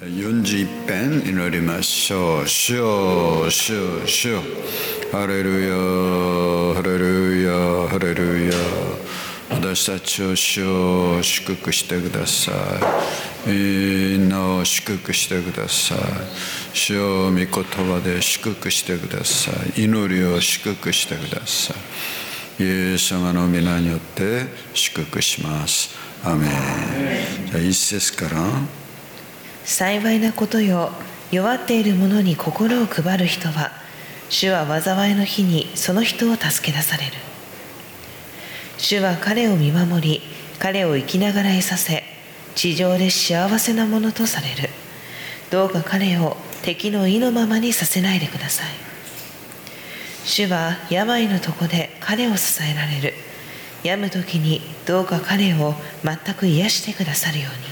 41編祈りましょう。主よ、主よ、主よ。ハレルヤ、ハレルヤ、ハレルヤ。私たちを主よ祝福してください。みんなを祝福してください。主よ御言葉で祝福してください。祈りを祝福してください。イエス様の皆によって祝福します。アーメン。じゃあ一節から。 幸いなことよ、弱っている者に心を配る人は、主は災いの日にその人を助け出される。主は彼を見守り、彼を生きながらえさせ、地上で幸せなものとされる。どうか彼を敵の意のままにさせないでください。主は病のとこで彼を支えられる。病む時にどうか彼を全く癒してくださるように。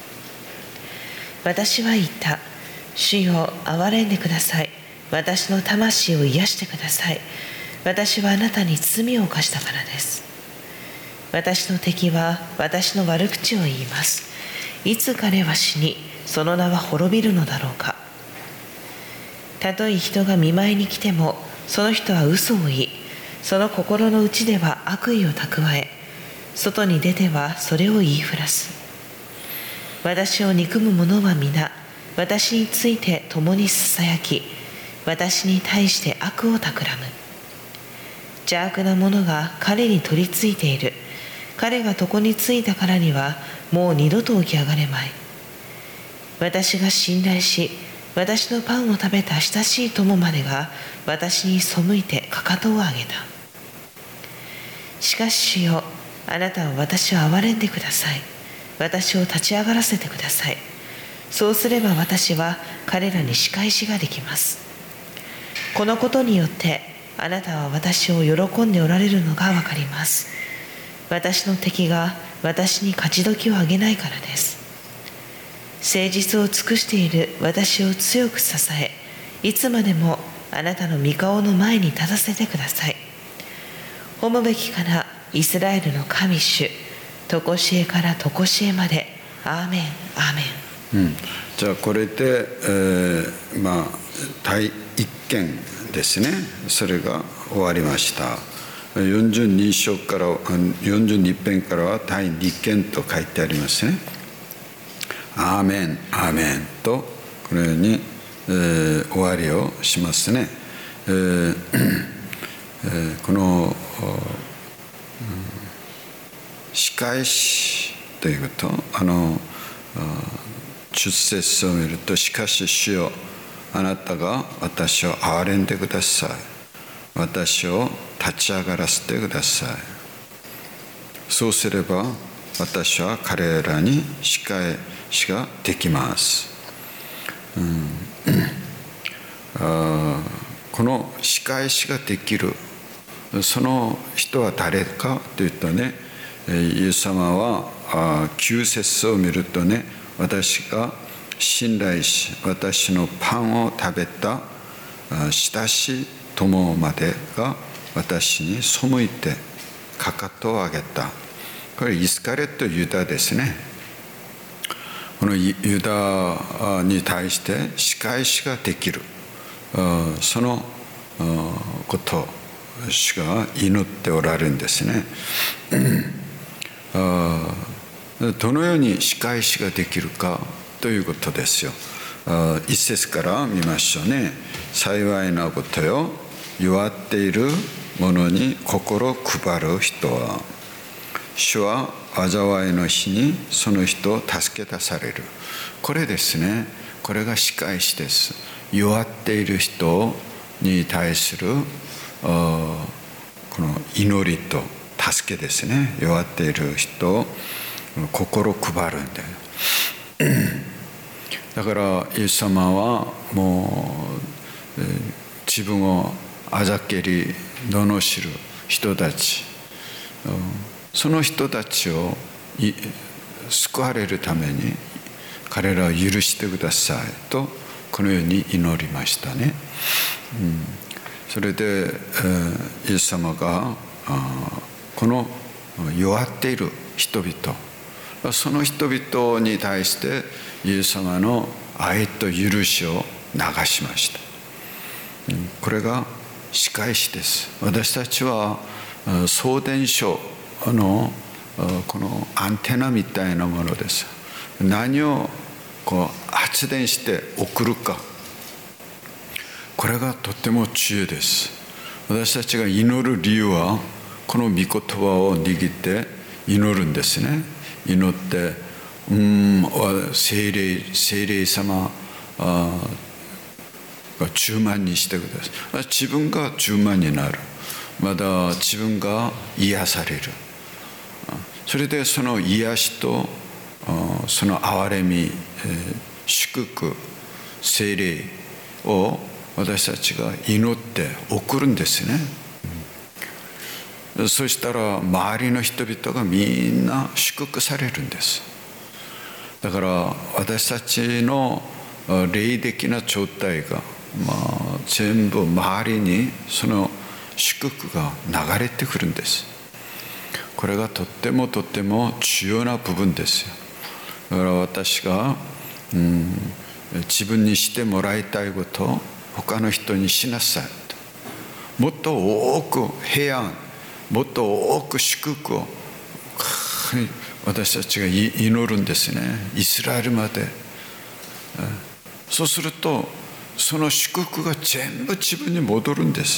私は言った。主よ、憐れんでください。私の魂を癒してください。私はあなたに罪を犯したからです。私の敵は私の悪口を言います。いつ彼は死に、その名は滅びるのだろうか。たとえ人が見舞いに来ても、その人は嘘を言い、その心の内では悪意を蓄え、外に出てはそれを言いふらす。私を憎む者は皆、私について共にささやき、私に対して悪を企む。邪悪な者が彼に取りついている。彼が床についたからには、もう二度と起き上がれまい。私が信頼し、私のパンを食べた親しい友までが、私に背いてかかとを上げた。しかし主よ、あなたは私を憐れんでください。私を立ち上がらせてください。そうすれば私は彼らに仕返しができます。このことによってあなたは私を喜んでおられるのがわかります。私の敵が私に勝ち時をあげないからです。誠実を尽くしている私を強く支え、いつまでもあなたの御顔の前に立たせてください。褒むべきからイスラエルの神主、常しえから常しえまで。アーメン、アーメン。 じゃあこれで、第一件ですね。それが終わりました。42章から42編からは第二件と書いてありますね。アーメン、アーメンとこのように、終わりをしますね。この仕返しということ、10節を見ると、しかし主よ、あなたが私を憐れんでください。私を立ち上がらせてください。そうすれば私は彼らに仕返しができます。この仕返しができるその人は誰かというとね、イエス様は9節を見るとね、私が信頼し私のパンを食べた親しい友までが私に背いてかかとを上げた。これイスカリオテとユダですね。このユダに対して仕返しができる、そのことを主が祈っておられるんですね。どのように仕返しができるかということですよ。一節から見ましょうね。幸いなことよ、弱っている者に心を配る人は、主は災いの日にその人を助け出される。これですね。これが仕返しです。弱っている人に対するこの祈りと助けですね。弱っている人を心配るんで、だからイエス様はもう、自分をあざけり罵る人たち、その人たちを救われるために彼らを許してくださいとこのように祈りましたね。それでイエス様がこの弱っている人々、その人々に対してイエス様の愛と許しを流しました。これが仕返しです。私たちは送電所のこのアンテナみたいなものです。何を発電して送るか、これがとても重要です。私たちが祈る理由はこの御言葉を握って祈るんですね。祈って聖霊様が充満にしてください。自分が充満になる、また自分が癒される。それでその癒しとその憐れみ、祝福、聖霊を私たちが祈って送るんですね。そしたら周りの人々がみんな祝福されるんです。だから私たちの霊的な状態が、全部周りにその祝福が流れてくるんです。これがとっても重要な部分ですよ。だから私が、自分にしてもらいたいことを他の人にしなさいと。もっと多く平安、もっと多く祝福を私たちが祈るんですね。イスラエルまで。そうするとその祝福が全部自分に戻るんです。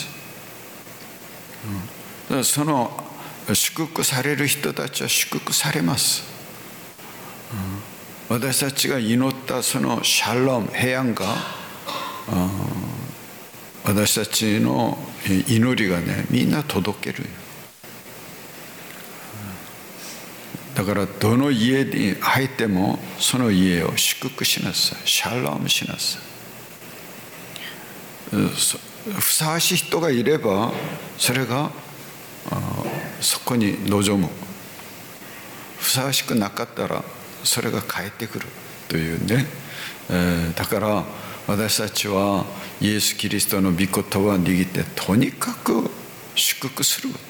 だからその祝福される人たちは祝福されます。私たちが祈ったそのシャローム、平安が私たちの祈りがね、みんな届ける。だからどの家に入ってもその家を祝福しなさい、シャロームしなさい。ふさわしい人がいればそれがそこに臨む。ふさわしくなかったらそれが返ってくるというね。だから私たちはイエス・キリストの御言葉を握ってとにかく祝福すること、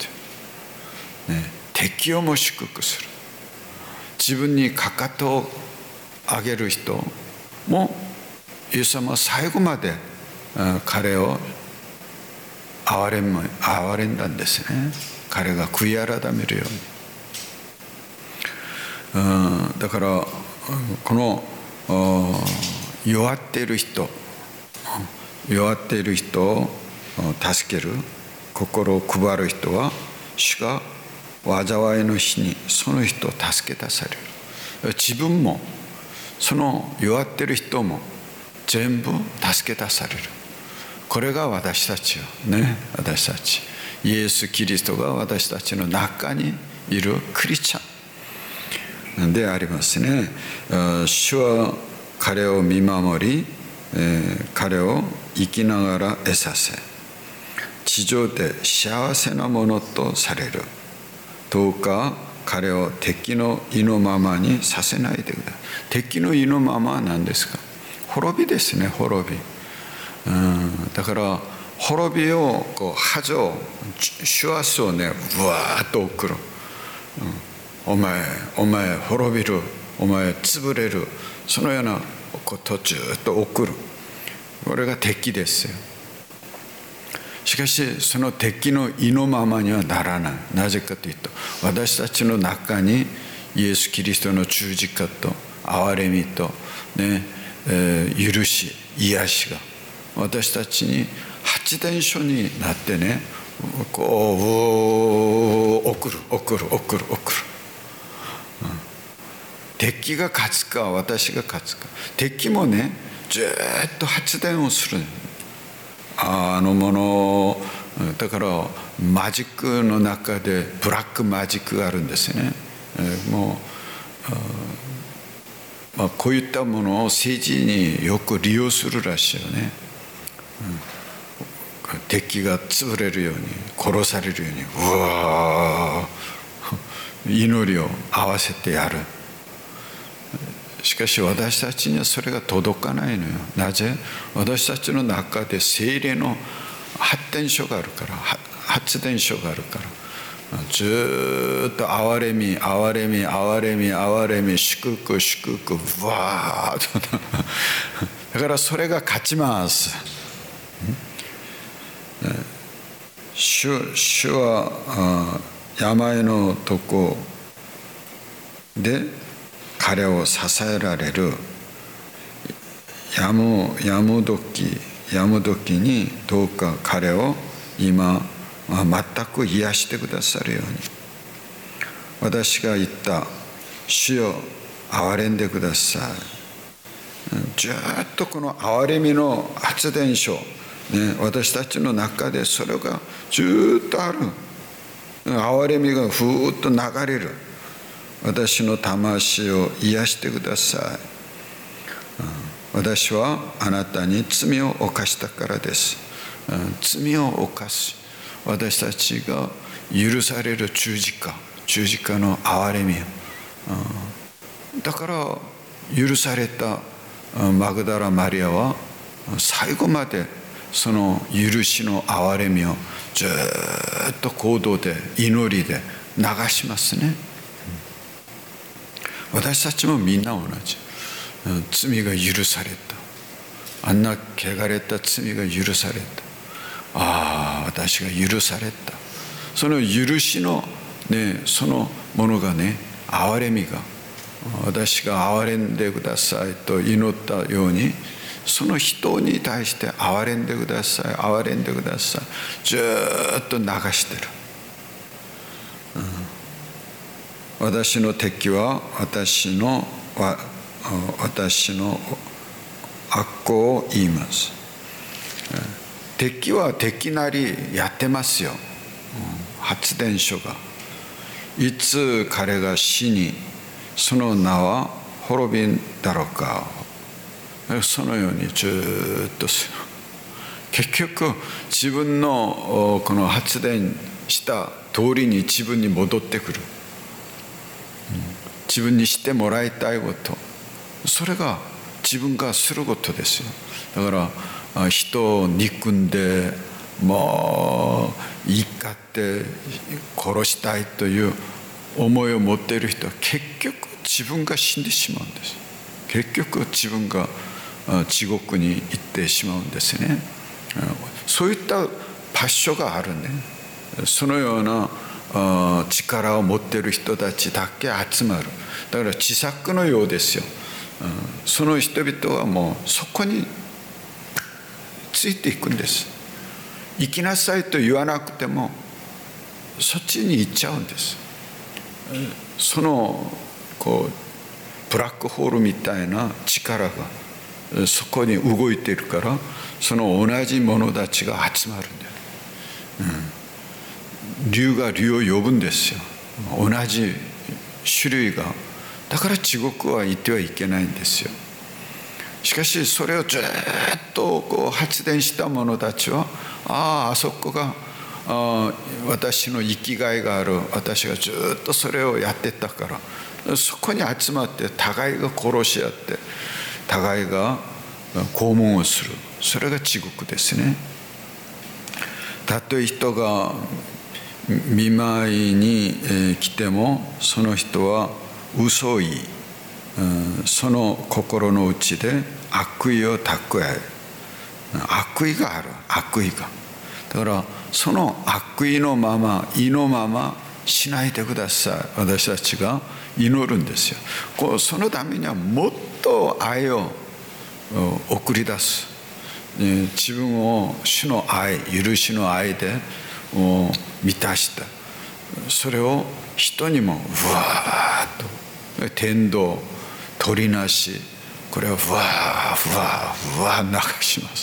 敵をも祝福する。自分にかかとを上げる人もイエス様は最後まで彼を憐れんだんですね。彼が悔い改めるように。だからこの弱っている人を助ける、心を配る人は主が災いの日にその人を助け出される。自分もその弱っている人も全部助け出される。これが私たちよね。私たちイエス・キリストが私たちの中にいるクリスチャンでありますね。主は彼を見守り、彼を生きながら得させ、地上で幸せなものとされる。どうか彼を敵の意のままにさせないでください。敵の意のままは何ですか？滅びですね。滅び。だから滅びを恥を主圧をね、ぶわーっと送る。お前滅びる、お前潰れる、そのようなことをずっと送る。これが敵ですよ。しかしその敵の意のままにはならない。なぜかというと、私たちの中にイエス・キリストの十字架と憐れみと、許し、癒しが私たちに発電所になってね、こう送る。敵が勝つか私が勝つか。敵もね、ずっと発電をする。あのものだからマジックの中でブラックマジックがあるんですね。もうこういったものを政治によく利用するらしいよね。敵が潰れるように、殺されるように、うわー祈りを合わせてやる。しかし私たちにはそれが届かないのよ。なぜ？私たちの中で聖霊の発電所があるから、発電所があるかずっと憐れみ憐れみ憐れみ憐れみ祝福祝福わーっとだからそれが勝ちます。主は病のとこで彼を支えられる。やむ時にどうか彼を今全く癒してくださるように。私が言った主よ憐れんでください。ずっとこの憐れみの発電所、私たちの中でそれがずっとある。憐れみがふーっと流れる。私の魂を癒してください。私はあなたに罪を犯したからです。罪を犯す私たちが許される十字架の憐れみ、だから許されたマグダラマリアは最後までその許しの憐れみをずっと行動で祈りで流しますね。私たちもみんな同じ。罪が許された。あんな汚れた罪が許された。私が許された。その許しのそのものが憐れみが、私が憐れんでくださいと祈ったように、その人に対して憐れんでください憐れんでください、ずっと流してる。私の敵は私の悪行を言います。敵は敵なりやってますよ。発電所がいつ彼が死にその名は滅びんだろうか。そのようにずっと結局自分のこの発電した通りに自分に戻ってくる。自分にしてもらいたいこと、それが自分がすることですよ。だから人を憎んでもう言い勝手殺したいという思いを持っている人は結局自分が死んでしまうんです。結局自分が地獄に行ってしまうんですね。そういった場所があるね。そのような力を持っている人たちだけ集まる。だから地作のようですよ。その人々はもうそこについていくんです。行きなさいと言わなくてもそっちに行っちゃうんです。そのブラックホールみたいな力がそこに動いているから、その同じ者たちが集まるんだよ。竜が竜を呼ぶんですよ。同じ種類が。だから地獄は行ってはいけないんですよ。しかしそれをずっと発電した者たちは、あそこが私の生きがいがある。私がずっとそれをやってたから、そこに集まって互いが殺し合って互いが拷問をする。それが地獄ですね。たとえ人が見舞いに来てもその人は嘘を言い、その心の内で悪意を蓄え、悪意がある。悪意がだからその悪意のまま意のまましないでください。私たちが祈るんですよ。そのためにはもっと愛を送り出す。自分を主の愛、許しの愛で満たした。それを人にもうわーっと天道取りなし、これをふわふわふわ流します。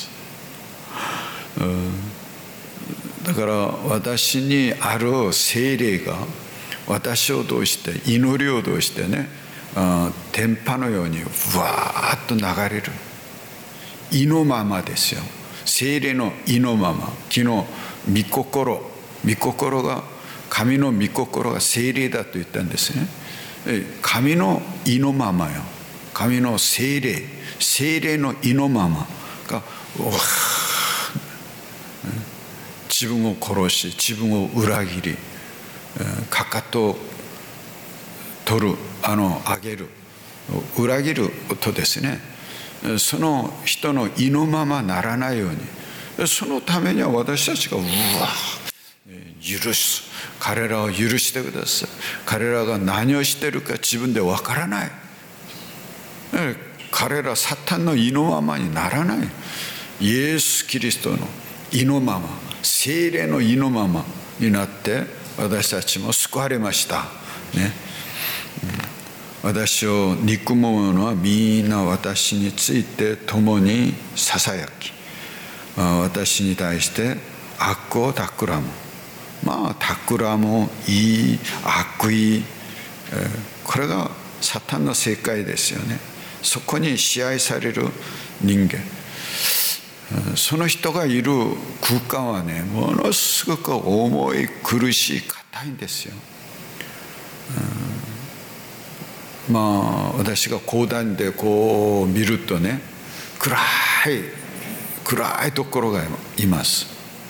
だから私にある聖霊が私を通して祈りを通してね、天波のようにふわっと流れる。意のままですよ。聖霊の意のまま。昨日御心が、神の御心が聖霊だと言ったんですね。神の意のままよ。神の聖霊の意のままが自分を殺し、自分を裏切り、 かかとを取る、上げる、裏切るとですね、その人の意のままならないように、そのためには私たちが許す、彼らを許してください。彼らが何をしているか自分でわからない。彼らサタンの意のままにならない。イエス・キリストの意のまま、聖霊の意のままになって私たちも救われましたね。私を憎む者はみんな私について共にささやき、私に対して悪を企む。企む、いい、悪意、これがサタンの世界ですよね。そこに支配される人間、その人がいる空間はね、ものすごく重い、苦しい、硬いんですよ。私が講談でこう見るとね、暗いところがいます。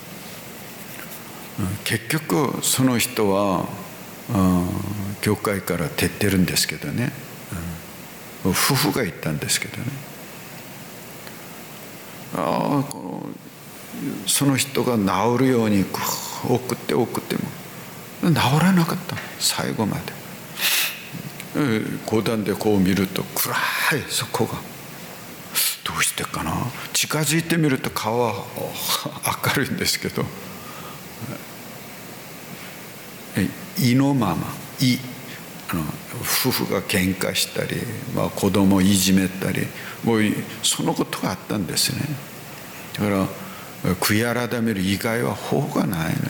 結局その人は教会から出てるんですけどね、夫婦が言ったんですけどね、その人が治るように送っても治らなかった。最後まで講談でこう見ると暗い、そこがどうしてかな。近づいてみると顔は明るいんですけど、意のまま、夫婦が喧嘩したり、子供をいじめたり、もうそのことがあったんですね。だから悔い改める以外は方がないのよ。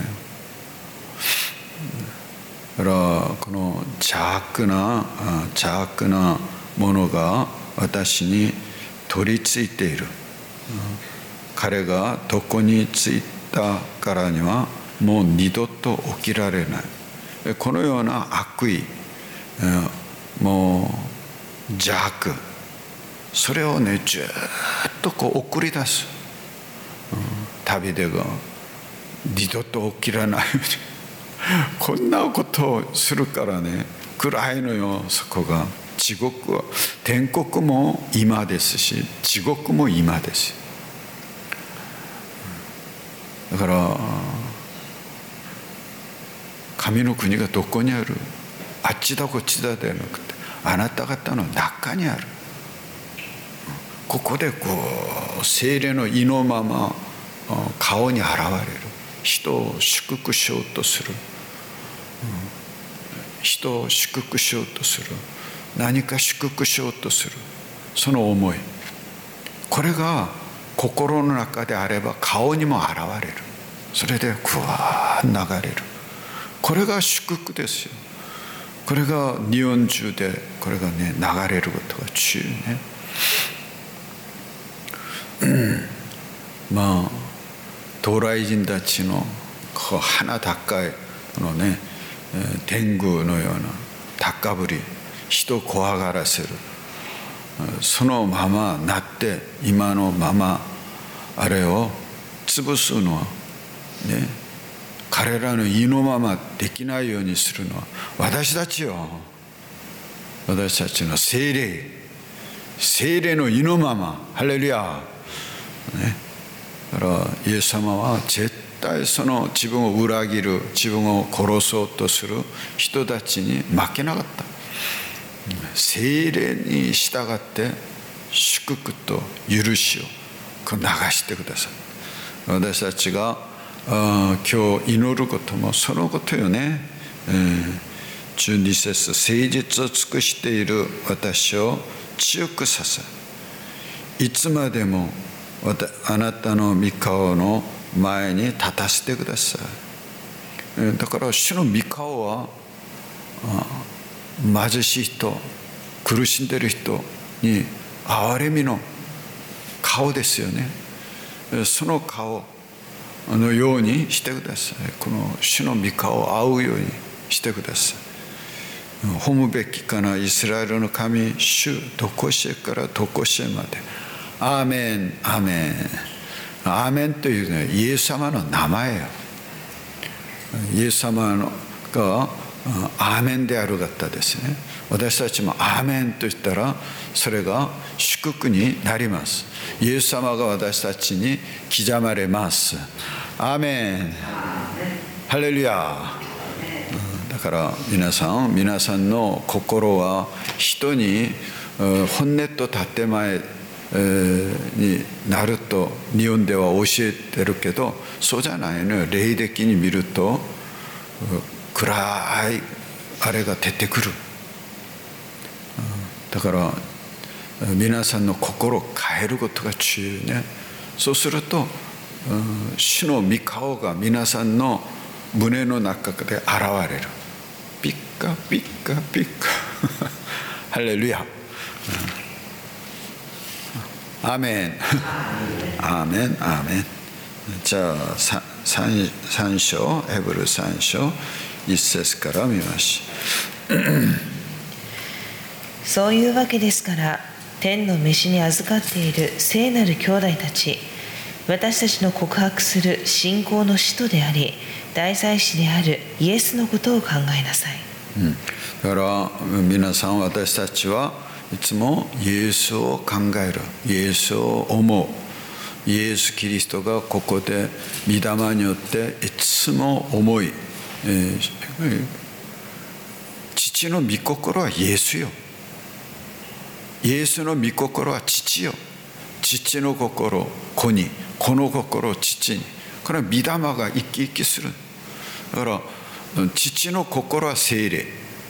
だからこの邪悪なものが私に取り付いている。彼が床についたからにはもう二度と起きられない。このような悪意、もう邪悪、それをねずっとこう送り出す。旅でが二度と起きらないようにこんなことをするからね、暗いのよ。そこが地獄は、天国も今ですし地獄も今です。だから神の国がどこにある、あっちだこっちだではなくて、あなた方の中にある。ここでこう聖霊の意のまま顔に現れる。人を祝福しようとする、人を祝福しようとする、何か祝福しようとする、その思い、これが心の中であれば顔にも現れる。それでふわー流れる。これが祝福ですよ。これが日本中でこれがね流れることが中ね。東来人たちの鼻高いこのね、天狗のような高ぶり、人を怖がらせる、そのままなって今のままあれを潰すのはね、彼らの意のままできないようにするのは私たちよ。私たちの聖霊の意のまま、ハレルヤね。だからイエス様は絶対その自分を裏切る、自分を殺そうとする人たちに負けなかった。聖霊に従って祝福と許しを流してください。私たちが今日祈ることもそのことよね。12節、誠実を尽くしている私を強くさせ、いつまでもあなたの御顔の前に立たせてください。だから主の御顔は貧しい人、苦しんでいる人に憐れみの顔ですよね。その顔のようにしてください。この主の御顔を仰ぐようにしてください。褒むべきかな、イスラエルの神主、どこしえからどこしえまで。アーメン、アーメン。アーメンというのはイエス様の名前よ。イエス様のがアーメンである方ですね。私たちもアーメンと言ったらそれが祝福になります。イエス様が私たちに刻まれます。アーメン、ハレルヤ。だから皆さんの心は人に本音と建前になると日本では教えてるけど、そうじゃないのよ。霊的に見ると暗いあれが出てくる。だから皆さんの心を変えることが重要ね。そうすると主の御顔が皆さんの胸の中で現れる。ピッカピッカピッカハレルヤ。アーメンアーメンアーメン。じゃあ3章、ヘブル3章1節から見ましょう。 そういうわけですから、天の召しに預かっている聖なる兄弟たち、私たちの告白する信仰の使徒であり大祭司であるイエスのことを考えなさい。 だから皆さん、私たちはいつもイエスを考える、イエスを思う。イエス・キリストがここで御霊によっていつも思い、父の御心はイエスよ。イエスの御心は父よ。父の心子に、子の心父に。これは御霊が生き生きする。だから父の心は聖霊、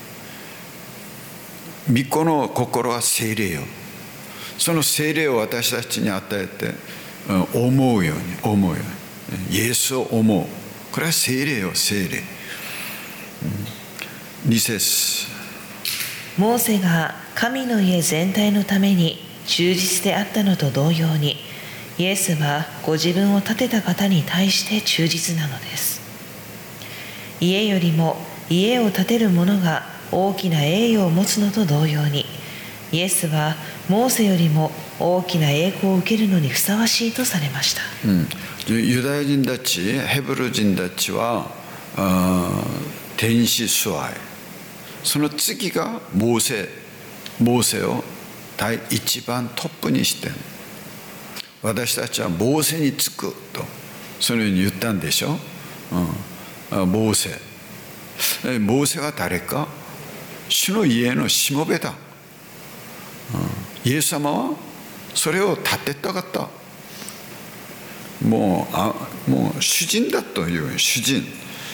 御子の心は聖霊よ。その聖霊を私たちに与えて思うように、イエスを思う。これは聖霊よ、聖霊。2節。 モーセが神の家全体のために忠実であったのと同様に、イエスはご自分を建てた方に対して忠実なのです。家よりも家を建てる者が大きな栄誉を持つのと同様に、イエスはモーセよりも大きな栄光を受けるのにふさわしいとされました。 ユダヤ人たち、ヘブル人たちは天使崇拝、その次がモーセを第一番トップにして、私たちはモーセにつくとそのように言ったんでしょ。モーセは誰か。主の家のしもべだ。イエス様はそれを立てたかった。もう主人だという主人、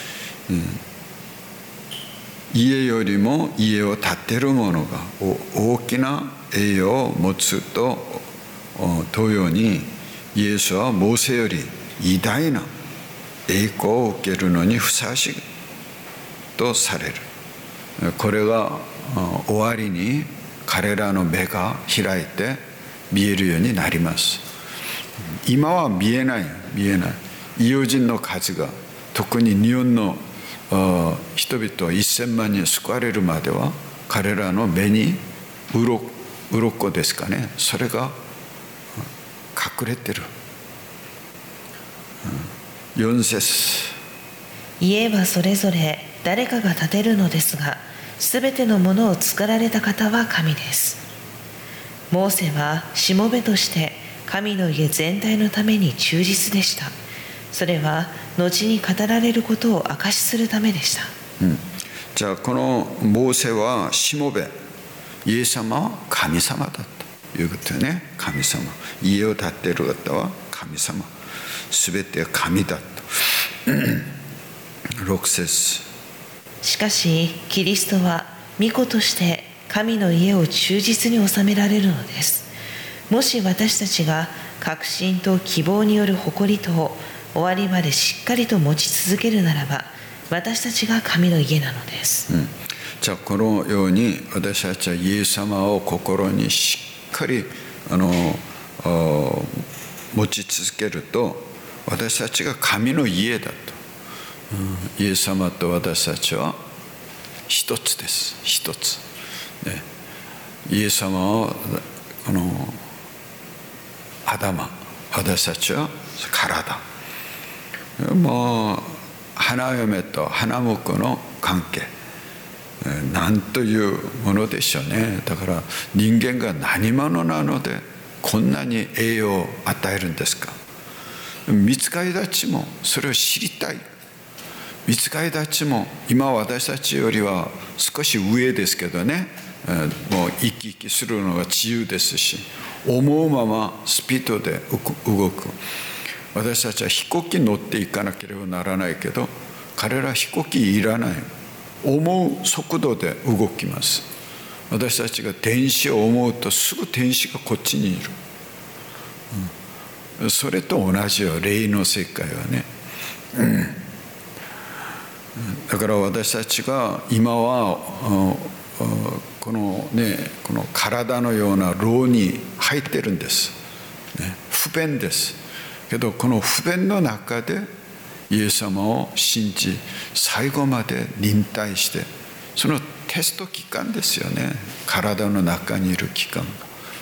家よりも家を建てる者が大きな栄誉を持つと同様に、イエスはモーセより偉大な栄光を受けるのにふさわしいとされる。これが終わりに彼らの目が開いて見えるようになります。今は見えない。異邦人の数が、特に日本の人々1000万人救われるまでは、彼らの目に鱗ですかね、それが隠れてる。4節。 家はそれぞれ誰かが建てるのですが、すべてのものを作られた方は神です。モーセはしもべとして神の家全体のために忠実でした。それは後に語られることを証しするためでした。 じゃあこのモーセはしもべ、イエス様は神様だということよね。神様、家を建てる方は神様、すべて神だと。6節。 しかしキリストは御子として神の家を忠実に治められるのです。もし私たちが確信と希望による誇りとを終わりまでしっかりと持ち続けるならば、私たちが神の家なのです。 じゃあこのように私たちはイエス様を心にしっかり持ち続けると、私たちが神の家だと。イエス様と私たちは一つです。一つ、ね、イエス様はこの頭、私たちは体。もう花嫁と花婿の関係、なんというものでしょうね。だから人間が何者なのでこんなに栄養を与えるんですか。御使いたちもそれを知りたい。御使いたちも今私たちよりは少し上ですけどね、もう生き生きするのが自由ですし、思うままスピードで動く。私たちは飛行機に乗っていかなければならないけど、彼らは飛行機いらない。思う速度で動きます。私たちが天使を思うとすぐ天使がこっちにいる、それと同じよ、霊の世界はね、だから私たちが今はこの体のような牢に入ってるんです、不便ですけど、この不便の中でイエス様を信じ最後まで忍耐して、そのテスト期間ですよね、体の中にいる期間が、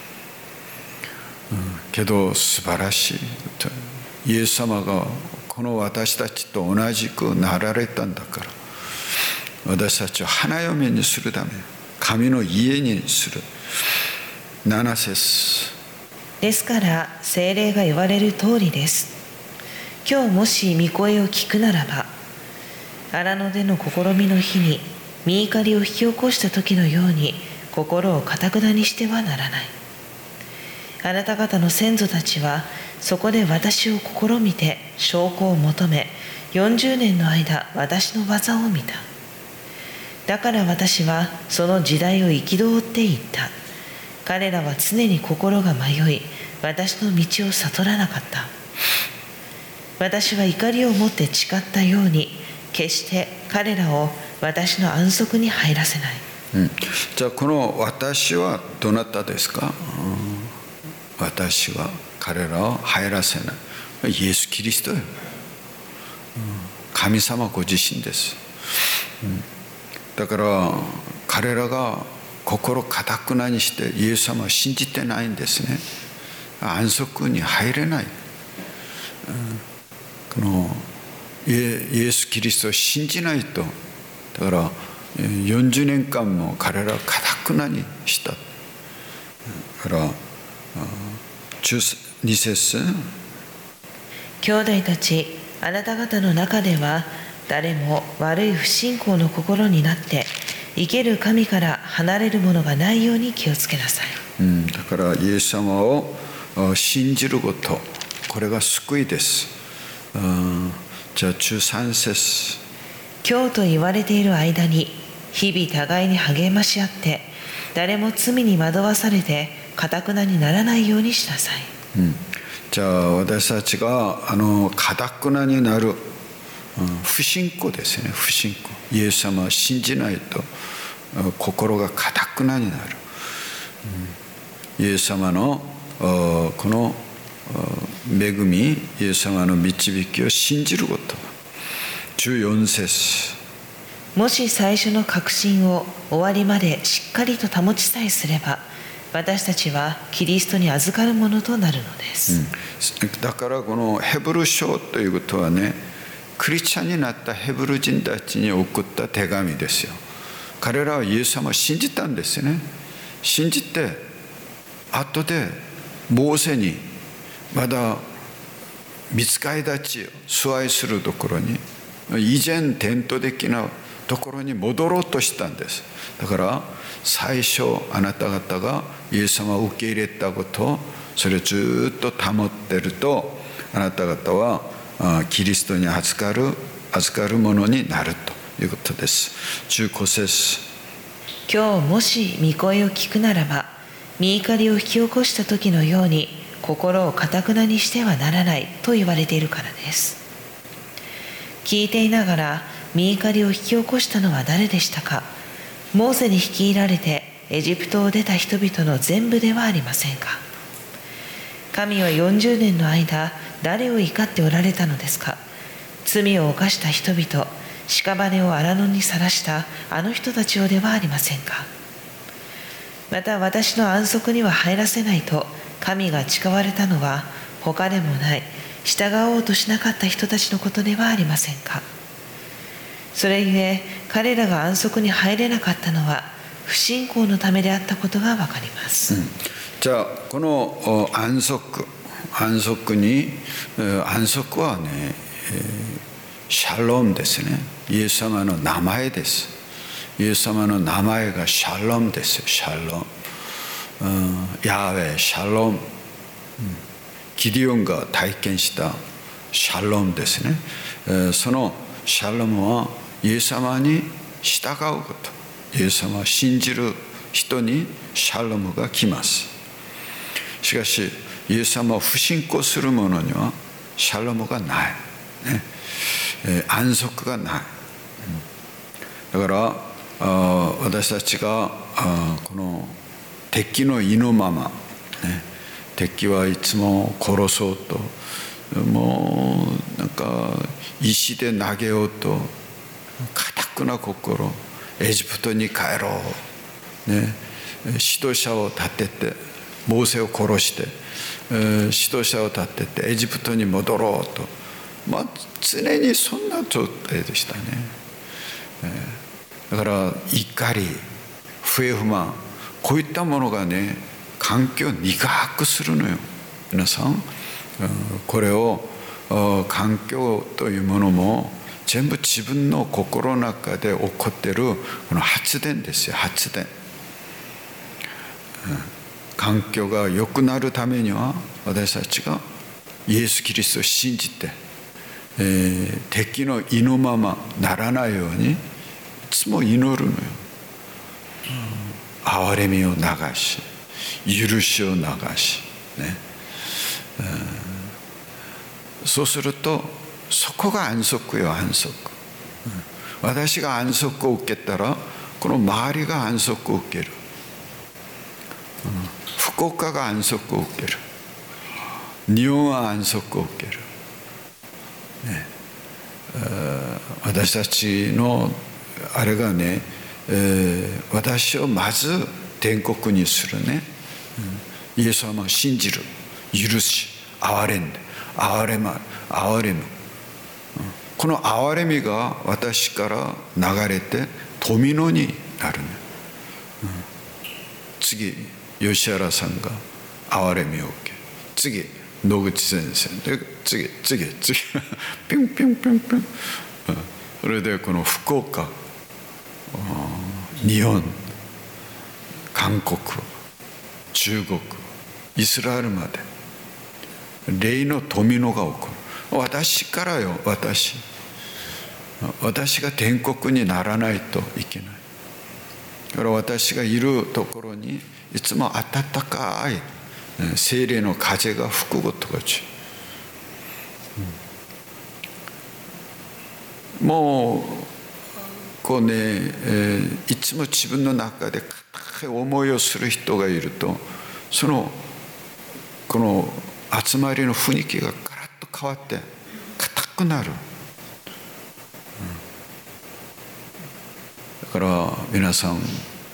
けど素晴らしい。イエス様がこの私たちと同じくなられたんだから、私たちを花嫁にするため、神の家にする。7節ですから聖霊が言われる通りです。今日もし御声を聞くならば、荒野での試みの日に御怒りを引き起こした時のように心を堅くなにしてはならない。あなた方の先祖たちはそこで私を試みて証拠を求め、40年の間私の技を見た。だから私はその時代を憤っていった。彼らは常に心が迷い、私の道を悟らなかった。私は怒りを持って誓ったように、決して彼らを私の安息に入らせない。 じゃあこの私はどなたですか？私は彼らを入らせない。イエス・キリストよ。神様ご自身です。だから彼らが心堅くなにしてイエス様を信じてないんですね。安息に入れない。このイエス・キリストを信じないと。だから40年間も彼らは堅くなにした。だから2節、 兄弟たち、あなた方の中では誰も悪い不信仰の心になって生ける神から離れるものがないように気をつけなさい。 だからイエス様を信じること、これが救いです。じゃあ13節、 今日と言われている間に日々互いに励まし合って、誰も罪に惑わされて堅くなにならないようにしなさい。 じゃあ私たちが堅くなになる不信仰ですね。不信仰、イエス様を信じないと心が堅くなになる。イエス様のこの恵み、イエス様の導きを信じること。14節、 もし最初の確信を終わりまでしっかりと保ちさえすれば、私たちはキリストに預かるものとなるのです。 だからこのヘブル書ということはね、クリスチャンになったヘブル人たちに送った手紙ですよ。彼らはイエス様を信じたんですよね。信じて後でモーセにまだ御使いたちを崇拝するところに、以前伝統的なところに戻ろうとしたんです。だから最初あなた方がイエス様を受け入れたことを、それをずっと保っていると、あなた方はキリストに預かるものになるということです。15節、 今日もし御声を聞くならば、御怒りを引き起こした時のように心を堅くなにしてはならないと言われているからです。聞いていながら御怒りを引き起こしたのは誰でしたか？モーセに率いられてエジプトを出た人々の全部ではありませんか。神は40年の間誰を怒っておられたのですか？罪を犯した人々、屍を荒野にさらしたあの人たちをではありませんか。また私の安息には入らせないと神が誓われたのは、他でもない従おうとしなかった人たちのことではありませんか。 それゆえ彼らが安息に入れなかったのは不信仰のためであったことがわかります。 じゃあこの安息はね、シャロムですね。イエス様の名前です。イエス様の名前がシャロムです。シャロム、ヤーウェイシャロム、ギディオンが体験したシャロムですね。そのシャロムはイエス様に従うこと、イエス様を信じる人にシャロムが来ます。しかしイエス様を不信仰する者にはシャロムがない、ね、安息がない。だから私たちがこの敵の意のまま、ね、敵はいつも殺そうと、もうなんか石で投げようと、固くな心、エジプトに帰ろう、ね、指導者を立ててモーセを殺して、指導者を立ててエジプトに戻ろうと、常にそんな状態でしたね。だから怒り、不平不満、こういったものがね、環境を苦くするのよ。皆さん、これを環境というものも全部自分の心の中で起こっているこの発電ですよ。発電、環境が良くなるためには私たちがイエス・キリストを信じて、敵の意のままならないようにいつも祈るのよ。憐れみを流し、許しを流し、ね、そうするとそこが安息よ。安息、私が安息を受けたらこの周りが安息を受ける、福岡が安息を受ける、日本は安息を受ける、ね、私たちのあれがね、私をまず天国にするね、イエス様を信じる、許し、憐れんで、憐れむ、この憐れみが私から流れて富のになるね。次吉原さんが憐れみを受け、次野口先生で、次ピンピンピンピン、それでこの福岡、日本、韓国、中国、イスラエルまで霊の富のが起こる。私からよ。私が天国にならないといけない。だから私がいるところにいつも暖かい聖霊の風が吹くことがち、もうこうね、いつも自分の中で固い思いをする人がいると、この集まりの雰囲気がガラッと変わって固くなる。だから皆さん、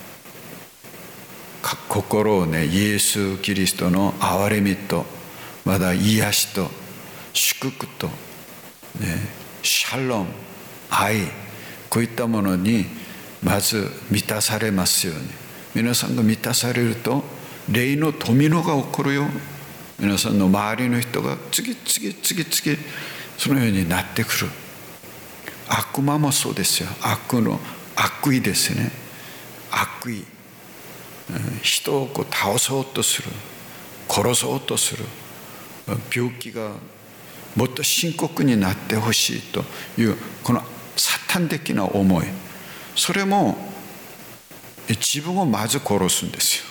心をね、イエス・キリストの憐れみと、まだ癒しと祝福と、ね、シャロン、愛、こういったものにまず満たされますように。皆さんが満たされると霊の富のが起こるよ。皆さんの周りの人が次そのようになってくる。悪魔もそうですよ。悪意ですね。悪意、人を倒そうとする、殺そうとする、病気がもっと深刻になってほしいというこのサタン的な思い、それも自分をまず殺すんですよ。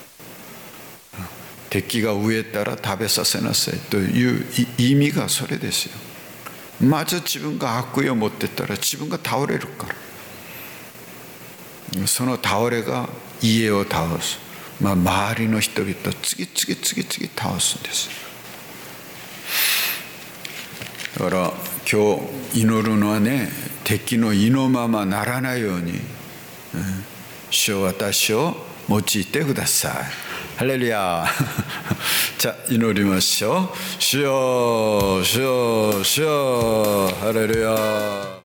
敵が飢えたら食べさせなさいという意味がそれですよ。まず自分が悪意を持ってたら自分が倒れるから、その倒れが家を倒す、周りの人々を次倒すんです。だから今日祈るのはね、敵の意のままならないように、主よ私を用いてください。ハレルヤじゃあ祈りましょう。主よハレルヤ。